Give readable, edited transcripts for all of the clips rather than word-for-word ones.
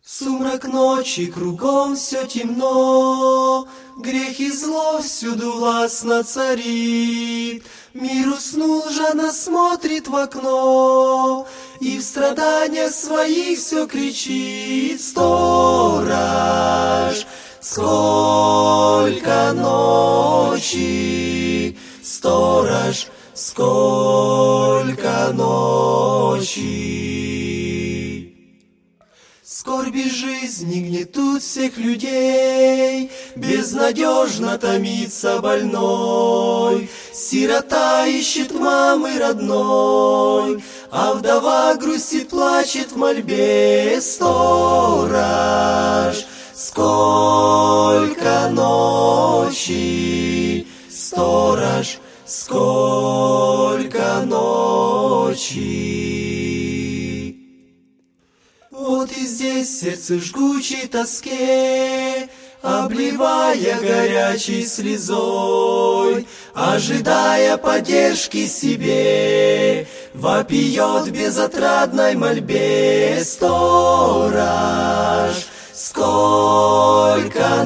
Сумрак ночи, кругом все темно, грех и зло всюду властно царит. Мир уснул, Жанна смотрит в окно, и в страданиях своих все кричит: сторож, сколько ночи, сторож, сколько ночи. Скорби жизни гнетут всех людей, безнадежно томится больной. Сирота ищет мамы родной, а вдова грустит, плачет в мольбе. Сторож, сколько ночи, сторож, сколько ночи. Вот и здесь сердце жгучей тоске, обливая горячей слезой, ожидая поддержки себе, вопиет в безотрадной мольбе. Сторож, сколько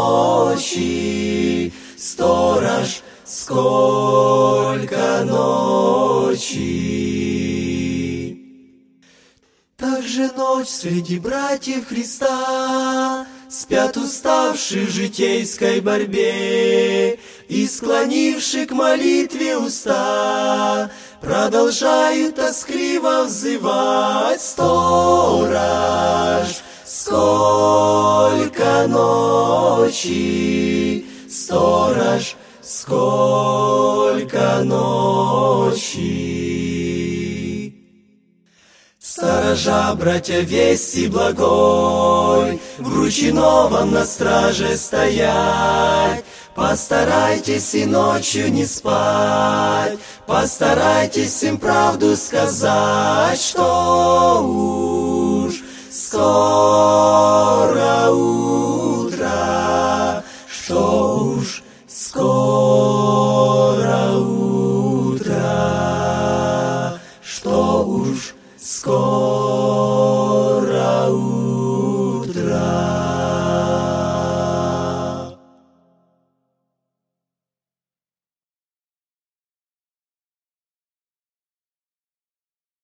ночи, сторож, сколько ночи. Также ночь среди братьев Христа спят уставшие в житейской борьбе, и склонившие к молитве уста продолжают тоскливо взывать: сторож, сколько ночи, сторож, сколько ночи. Сторожа, братья, вести благой, вручено вам на страже стоять. Постарайтесь и ночью не спать, постарайтесь им правду сказать, что уж скоро утро, что уж скоро